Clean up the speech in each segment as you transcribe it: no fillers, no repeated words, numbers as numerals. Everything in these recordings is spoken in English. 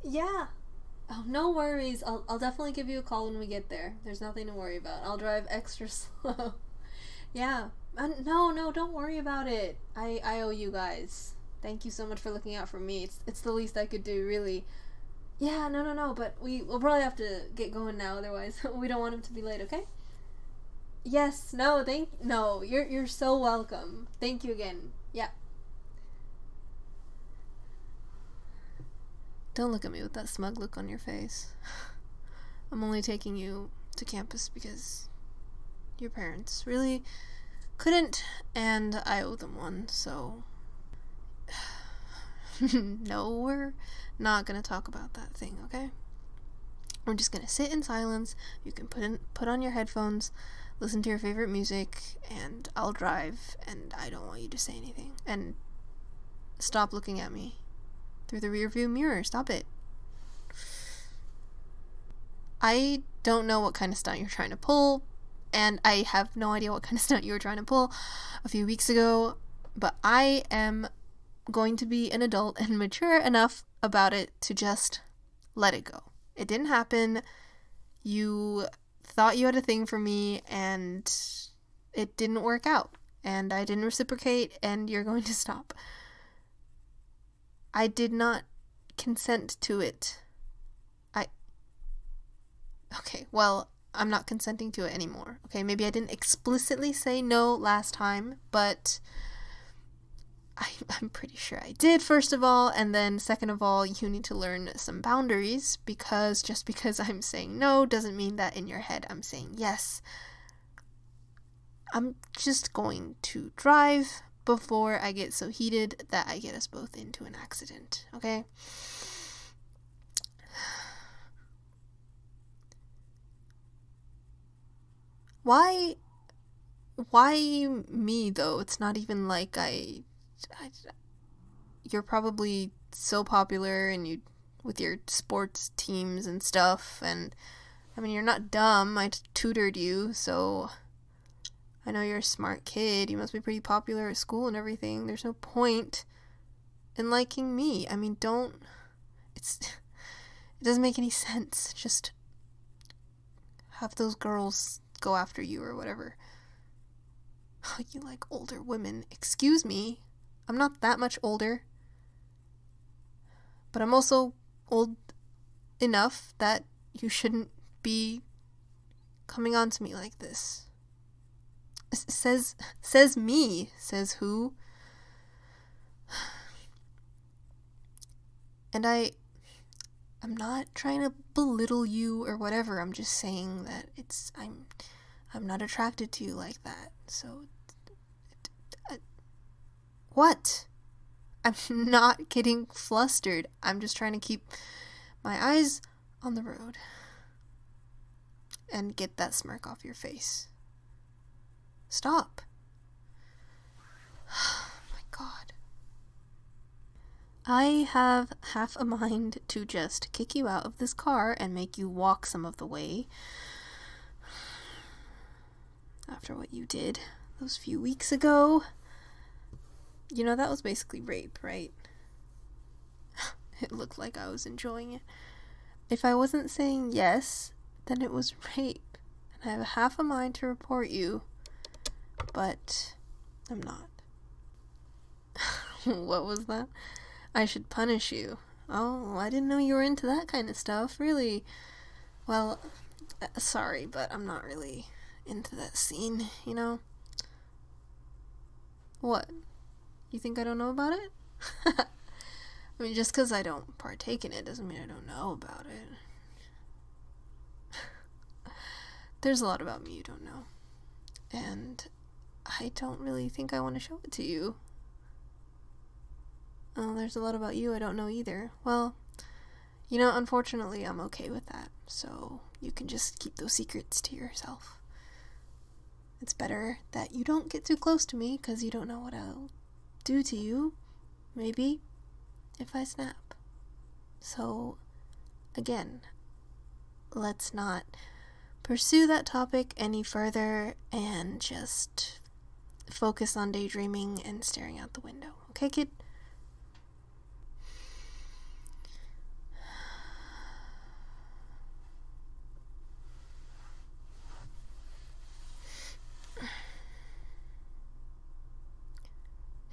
Yeah. Oh, no worries. I'll definitely give you a call when we get there. There's nothing to worry about. I'll drive extra slow. Yeah. No, no, don't worry about it. I owe you guys. Thank you so much for looking out for me. It's the least I could do, really. Yeah, no, no, no, but we'll probably have to get going now, otherwise we don't want him to be late, okay? Yes, no, no, you're so welcome. Thank you again. Yeah. Don't look at me with that smug look on your face. I'm only taking you to campus because your parents really couldn't, and I owe them one, so. No, we're not gonna talk about that thing, okay? We're just gonna sit in silence. You can put on your headphones, listen to your favorite music, and I'll drive, and I don't want you to say anything. And stop looking at me through the rearview mirror. Stop it. I don't know what kind of stunt you're trying to pull, and I have no idea what kind of stunt you were trying to pull a few weeks ago, but I am going to be an adult and mature enough about it to just let it go. It didn't happen. You thought you had a thing for me, and it didn't work out, and I didn't reciprocate, and you're going to stop. I did not consent to it. Okay, well, I'm not consenting to it anymore. Okay, maybe I didn't explicitly say no last time, but I'm pretty sure I did, first of all, and then second of all, you need to learn some boundaries, because just because I'm saying no doesn't mean that in your head I'm saying yes. I'm just going to drive before I get so heated that I get us both into an accident, okay? Why me, though? It's not even like you're probably so popular and you with your sports teams and stuff, and I mean, you're not dumb. I tutored you, so I know you're a smart kid. You must be pretty popular at school and everything. There's no point in liking me. I mean, it doesn't make any sense. Just have those girls go after you or whatever. Oh, you like older women. Excuse me. I'm not that much older. But I'm also old enough that you shouldn't be coming on to me like this. Says me. Says who? And I'm not trying to belittle you or whatever. I'm just saying that I'm not attracted to you like that. So what? I'm not getting flustered. I'm just trying to keep my eyes on the road and get that smirk off your face. Stop. Oh my God. I have half a mind to just kick you out of this car and make you walk some of the way. After what you did those few weeks ago. You know, that was basically rape, right? It looked like I was enjoying it. If I wasn't saying yes, then it was rape. And I have half a mind to report you, but I'm not. What was that? I should punish you. Oh, I didn't know you were into that kind of stuff, really. Well, sorry, but I'm not really into that scene, you know? What? You think I don't know about it? I mean, just because I don't partake in it doesn't mean I don't know about it. There's a lot about me you don't know. And I don't really think I want to show it to you. Oh, there's a lot about you I don't know either. Well, you know, unfortunately, I'm okay with that. So you can just keep those secrets to yourself. It's better that you don't get too close to me, because you don't know what I'll do to you, maybe, if I snap. So, again, let's not pursue that topic any further and just focus on daydreaming and staring out the window. Okay, kid?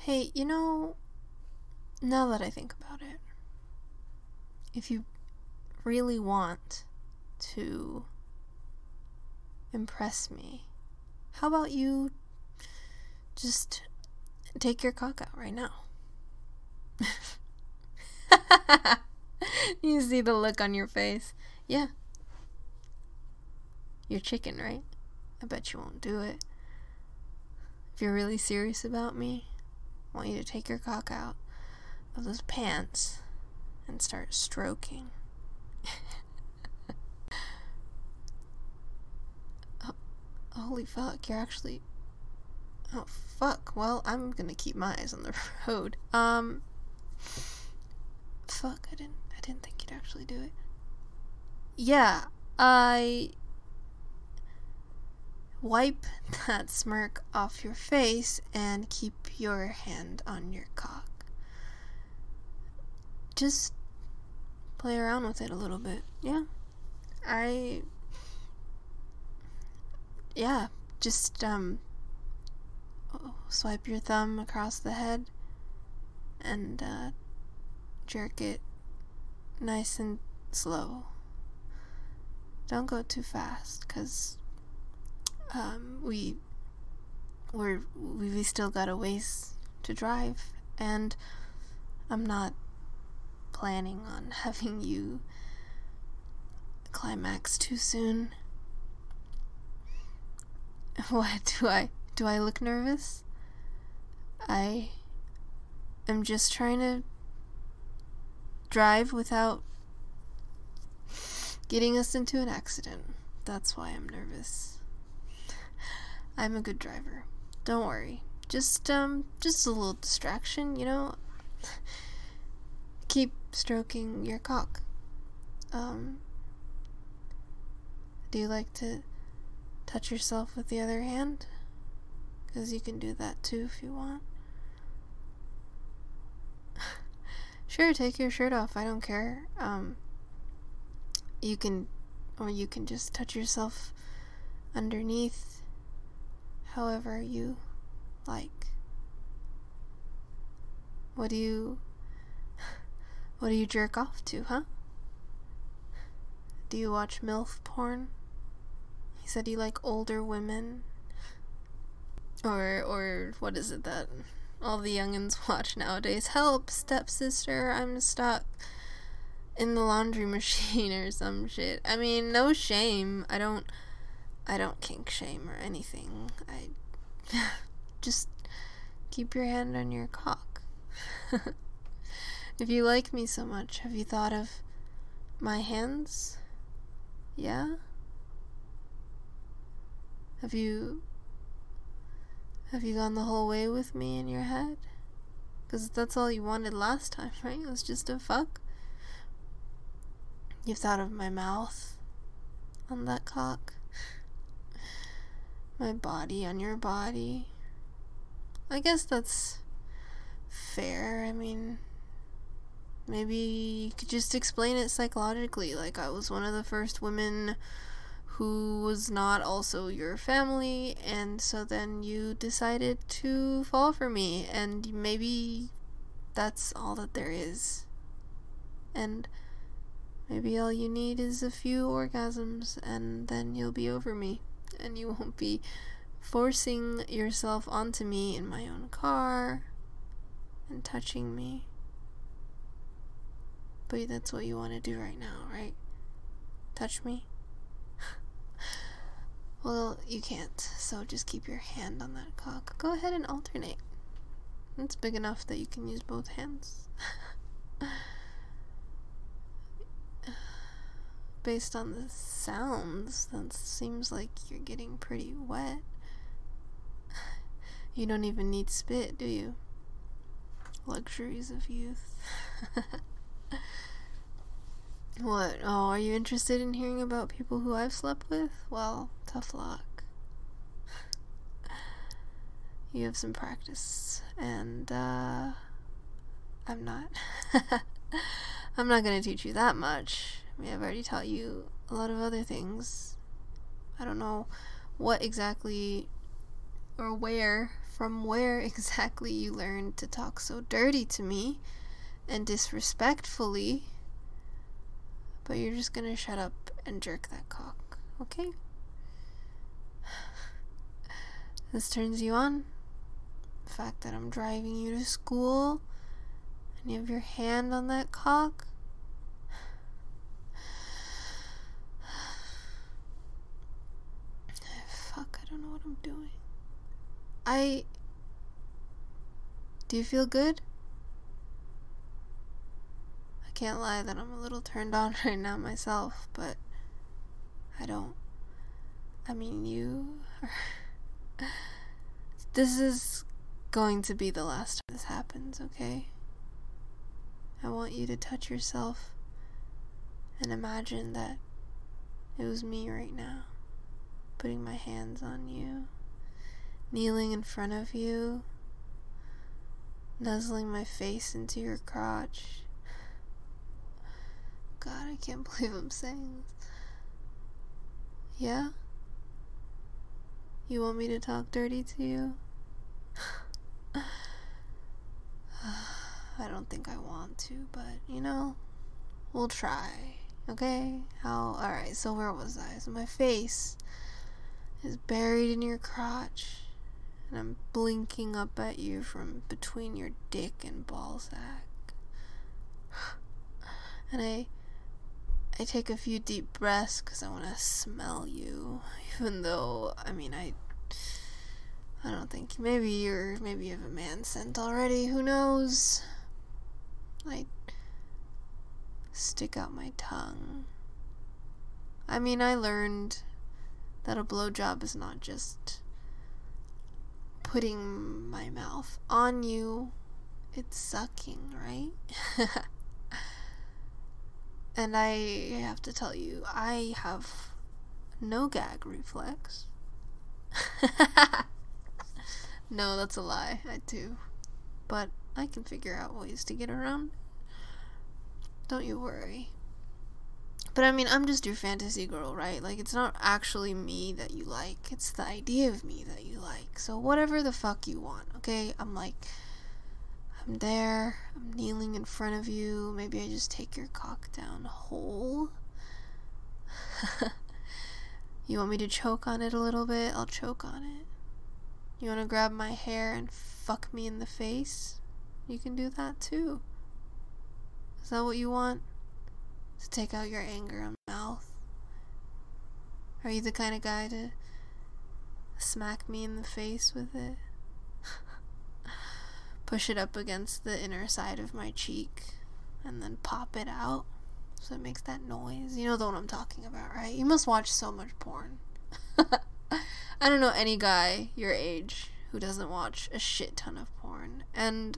Hey, now that I think about it, if you really want to impress me, how about you just take your cock out right now? You see the look on your face. Yeah. You're chicken, right? I bet you won't do it. If you're really serious about me, I want you to take your cock out of those pants and start stroking. Holy fuck, you're actually... Oh, fuck. Well, I'm gonna keep my eyes on the road. Fuck, I didn't think you'd actually do it. Yeah, I... Wipe that smirk off your face and keep your hand on your cock. Just play around with it a little bit. Yeah. Just, swipe your thumb across the head and, jerk it nice and slow. Don't go too fast, 'cause, we still got a ways to drive, and I'm not planning on having you climax too soon. What, do I look nervous? I am just trying to drive without getting us into an accident. That's why I'm nervous. I'm a good driver. Don't worry. Just a little distraction, Keep stroking your cock. Do you like to touch yourself with the other hand? 'Cause you can do that too if you want. Sure, take your shirt off. I don't care. You can just touch yourself underneath, however you like. What do you jerk off to, huh? Do you watch MILF porn? He said you like older women. Or what is it that all the youngins watch nowadays? Help, stepsister, I'm stuck in the laundry machine or some shit. I mean, no shame. I don't kink shame or anything. I just keep your hand on your cock. If you like me so much, have you thought of my hands? Yeah? Have you gone the whole way with me in your head? 'Cause that's all you wanted last time, right? It was just a fuck. You've thought of my mouth on that cock. My body on your body. I guess that's fair. I mean, maybe you could just explain it psychologically, like I was one of the first women who was not also your family, and so then you decided to fall for me, and maybe that's all that there is. And maybe all you need is a few orgasms, and then you'll be over me, and you won't be forcing yourself onto me in my own car and touching me. But that's what you want to do right now, right? Touch me? Well, you can't, so just keep your hand on that cock. Go ahead and alternate. It's big enough that you can use both hands. Based on the sounds, that seems like you're getting pretty wet. You don't even need spit, do you? Luxuries of youth. What? Oh, are you interested in hearing about people who I've slept with? Well, tough luck. You have some practice, and, I'm not. I'm not gonna teach you that much. I mean, I've already taught you a lot of other things. I don't know what exactly or where from where exactly you learned to talk so dirty to me and disrespectfully, but you're just gonna shut up and jerk that cock, okay? This turns you on? The fact that I'm driving you to school and you have your hand on that cock? Fuck, I don't know what I'm doing. Do you feel good? I can't lie that I'm a little turned on right now myself, but I don't. I mean, you are... This is going to be the last time this happens, okay? I want you to touch yourself and imagine that it was me right now, putting my hands on you, kneeling in front of you, nuzzling my face into your crotch. God, I can't believe I'm saying this. Yeah? You want me to talk dirty to you? I don't think I want to, but, we'll try, okay? Alright, so where was I? So my face is buried in your crotch, and I'm blinking up at you from between your dick and ball sack. And I take a few deep breaths because I want to smell you, even though, I don't think, maybe you have a man scent already, who knows? I stick out my tongue. I learned that a blowjob is not just putting my mouth on you, it's sucking, right? And I have to tell you, I have no gag reflex. No, that's a lie. I do. But I can figure out ways to get around. Don't you worry. But I'm just your fantasy girl, right? Like, it's not actually me that you like. It's the idea of me that you like. So whatever the fuck you want, okay? I'm there. I'm kneeling in front of you. Maybe I just take your cock down whole. You want me to choke on it a little bit? I'll choke on it. You want to grab my hair and fuck me in the face? You can do that too. Is that what you want? To take out your anger on my mouth? Are you the kind of guy to smack me in the face with it? Push it up against the inner side of my cheek and then pop it out so it makes that noise. You know the one I'm talking about, right? You must watch so much porn. I don't know any guy your age who doesn't watch a shit ton of porn. And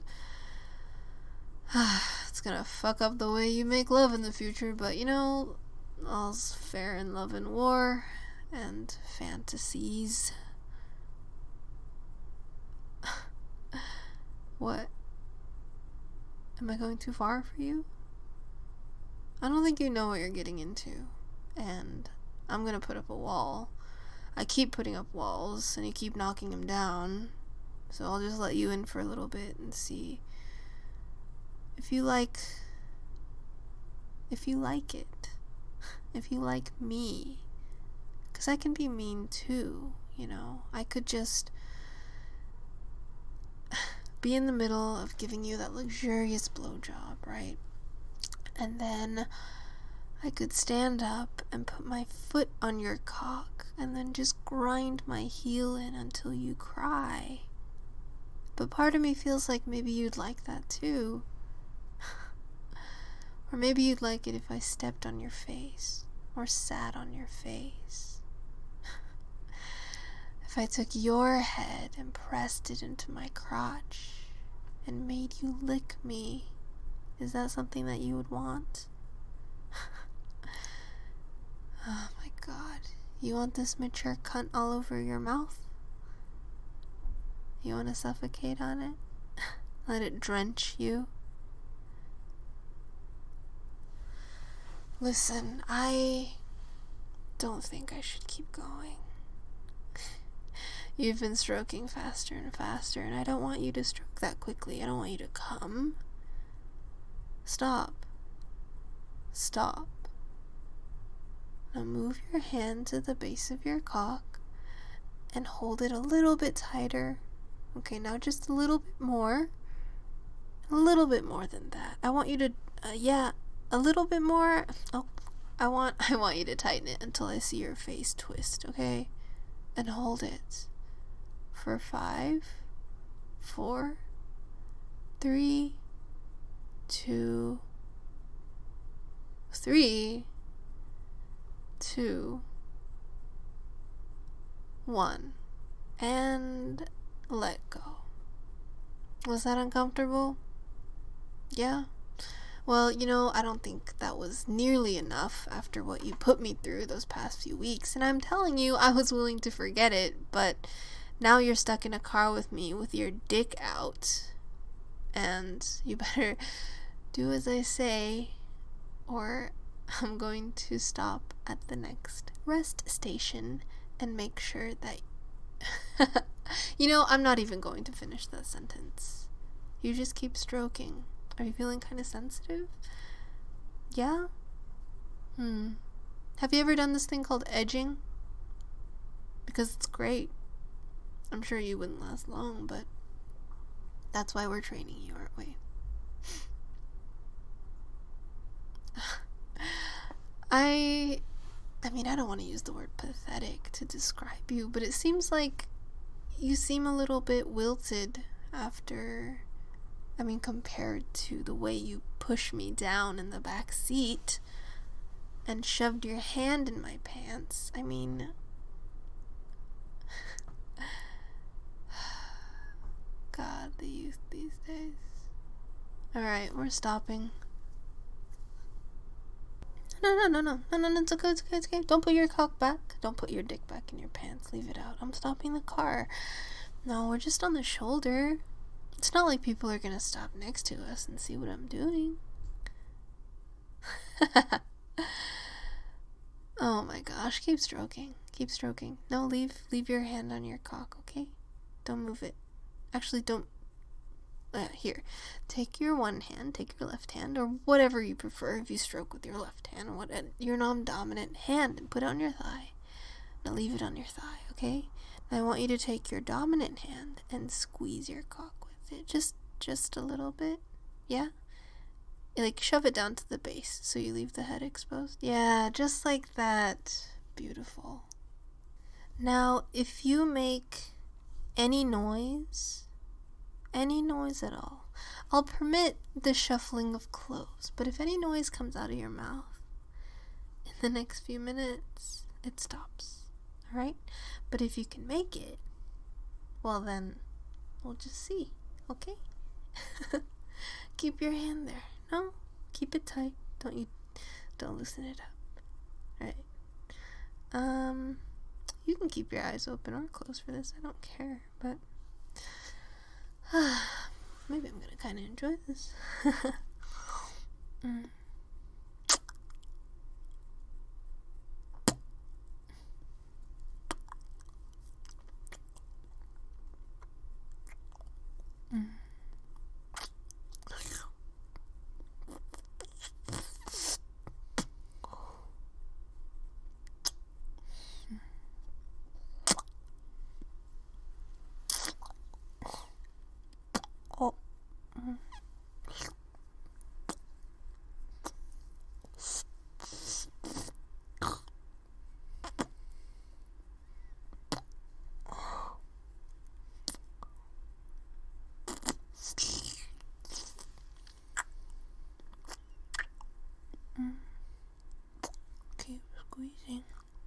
it's gonna fuck up the way you make love in the future, but all's fair in love and war and fantasies. What? Am I going too far for you? I don't think you know what you're getting into, and I'm gonna put up a wall. I keep putting up walls, and you keep knocking them down, so I'll just let you in for a little bit and see if you like it, if you like me, because I can be mean too, I could just be in the middle of giving you that luxurious blowjob, right? And then I could stand up and put my foot on your cock and then just grind my heel in until you cry. But part of me feels like maybe you'd like that too. Or maybe you'd like it if I stepped on your face or sat on your face. If I took your head and pressed it into my crotch and made you lick me. Is that something that you would want? Oh my god. You want this mature cunt all over your mouth? You want to suffocate on it? Let it drench you? Listen, I don't think I should keep going. You've been stroking faster and faster, and I don't want you to stroke that quickly. I don't want you to come. Stop. Stop. Now move your hand to the base of your cock and hold it a little bit tighter. Okay, now just a little bit more. A little bit more than that. I want you to, a little bit more. Oh, I want you to tighten it until I see your face twist, okay? And hold it for 5, 4, 3, 2, 1, and let go. Was that uncomfortable? Yeah? Well, I don't think that was nearly enough after what you put me through those past few weeks, and I'm telling you, I was willing to forget it, but now you're stuck in a car with me with your dick out, and you better do as I say, or I'm going to stop at the next rest station and make sure that I'm not even going to finish that sentence. You just keep stroking. Are you feeling kind of sensitive? Yeah? Have you ever done this thing called edging? Because it's great. I'm sure you wouldn't last long, but that's why we're training you, aren't we? I mean, I don't want to use the word pathetic to describe you, but it seems like you seem a little bit wilted compared to the way you pushed me down in the back seat and shoved your hand in my pants. I mean, God, the youth these days. Alright, we're stopping. No, it's okay. Don't put your cock back. Don't put your dick back in your pants. Leave it out. I'm stopping the car. No, we're just on the shoulder. It's not like people are gonna stop next to us and see what I'm doing. Oh my gosh, keep stroking. No, leave your hand on your cock, okay? Don't move it. Actually, don't. Here, take your one hand, take your left hand, or whatever you prefer if you stroke with your left hand, your non-dominant hand, and put it on your thigh. Now leave it on your thigh, okay? Now I want you to take your dominant hand and squeeze your cock with it, just a little bit, yeah? Like, shove it down to the base so you leave the head exposed. Yeah, just like that. Beautiful. Now, if you make any noise at all, I'll permit the shuffling of clothes, but if any noise comes out of your mouth in the next few minutes, it stops, alright? But if you can make it, well then, we'll just see, okay? Keep your hand there. No, keep it tight. Don't loosen it up. Alright. You can keep your eyes open or closed for this, I don't care, but maybe I'm gonna kind of enjoy this. Oh. Keep squeezing.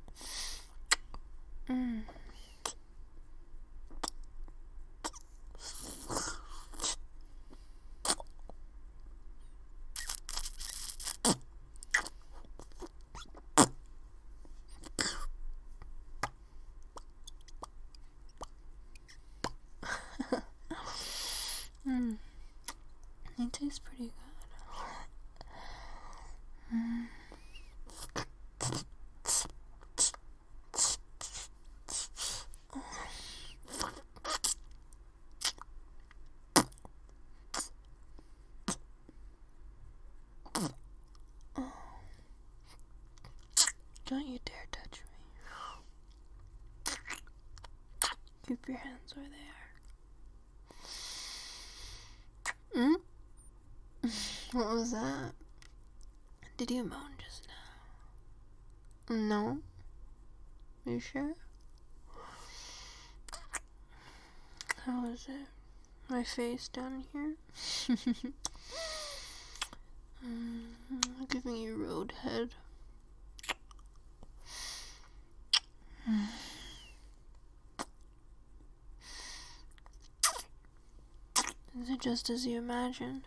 It tastes pretty good. your hands where they are. What was that? Did you moan just now? No? You sure? How is it? My face down here? I'm giving you roadhead. Is it just as you imagined?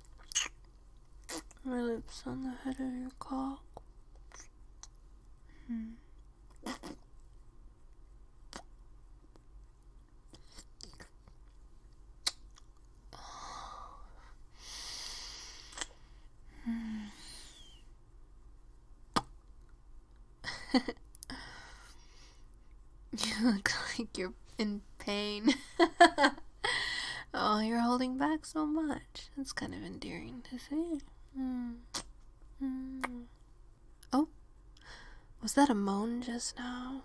My lips on the head of your cock. You look like you're in pain. Oh, you're holding back so much. It's kind of endearing to see. Oh, was that a moan just now?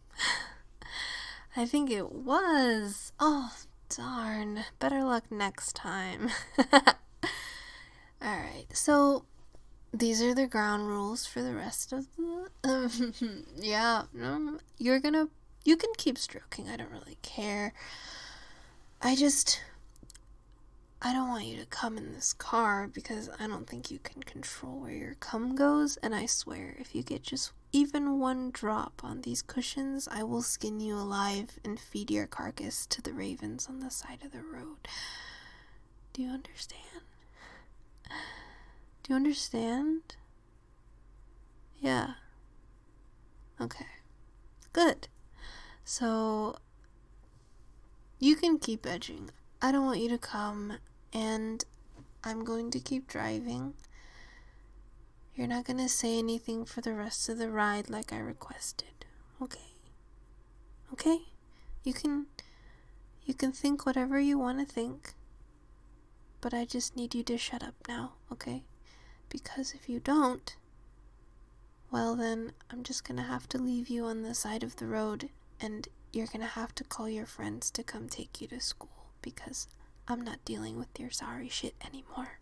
I think it was. Oh, darn. Better luck next time. Alright, so these are the ground rules for the rest of the... yeah, no, you can keep stroking. I don't really care. I don't want you to come in this car because I don't think you can control where your cum goes, and I swear, if you get just even one drop on these cushions, I will skin you alive and feed your carcass to the ravens on the side of the road. Do you understand? Do you understand? Yeah. Okay. Good. So, you can keep edging. I don't want you to come, and I'm going to keep driving. You're not going to say anything for the rest of the ride like I requested. Okay? Okay? You can think whatever you want to think, but I just need you to shut up now, okay? Because if you don't, well then, I'm just going to have to leave you on the side of the road, and you're going to have to call your friends to come take you to school, because I'm not dealing with your sorry shit anymore.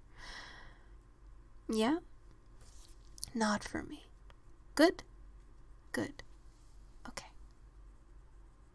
Yeah? Not for me. Good? Good.